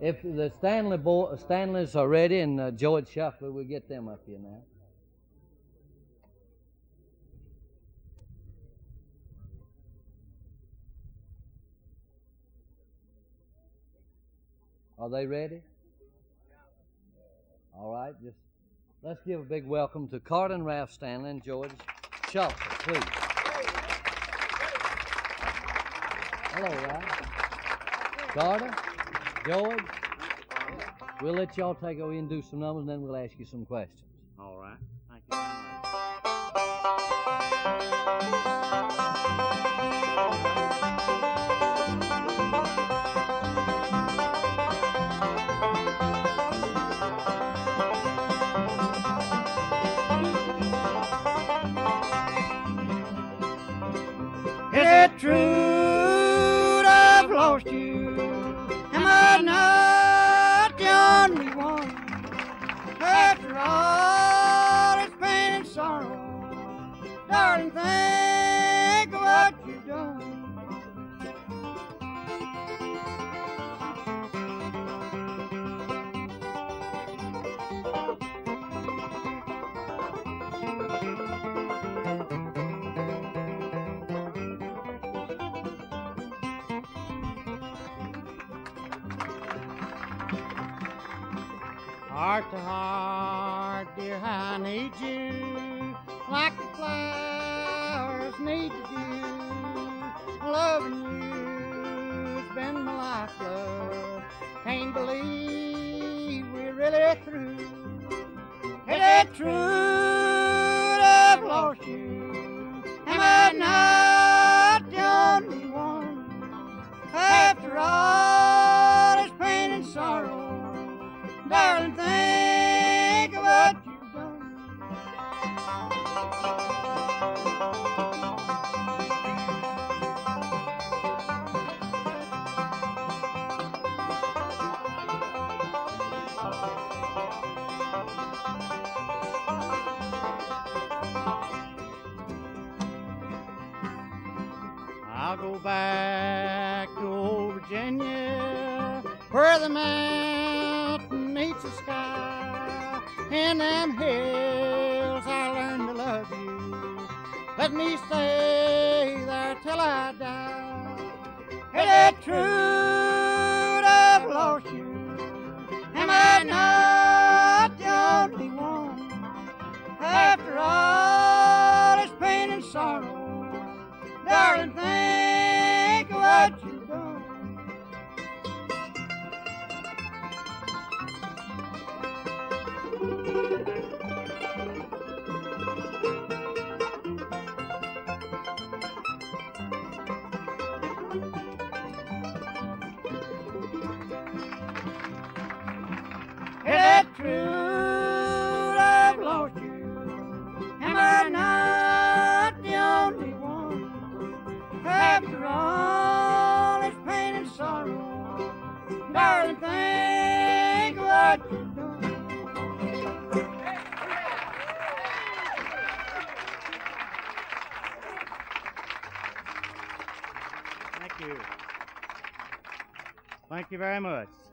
If the Stanleys are ready, and George Shuffler, we'll get them up here now. Are they ready? All right, just let's give a big welcome to Carter and Ralph Stanley and George Shuffler, please. Hello, Ralph. Carter, George, we'll let y'all take over and do some numbers, and then we'll ask you some questions. All right. Thank you very much. Is it true I've lost you? Am I not the only one? After all this pain and sorrow, darling, think of what you've done. Heart to heart, dear, I need you like the flowers need the dew. Loving you's been my life, love. Can't believe we're really through. Is it true that I've lost you? Am I not the only one? After all this pain and sorrow, darling, think of what you've done. I'll go back to old Virginia, where the mountain meets the sky. In them hills I learned to love you. Let me stay there till I die. Is it true that I've lost you? Am I not the only one? After all this pain and sorrow, darling, think of what you've done. Is it true I've lost you? Am I not the only one? After all this pain and sorrow, darling, think of what you've done. Thank you. Thank you very much.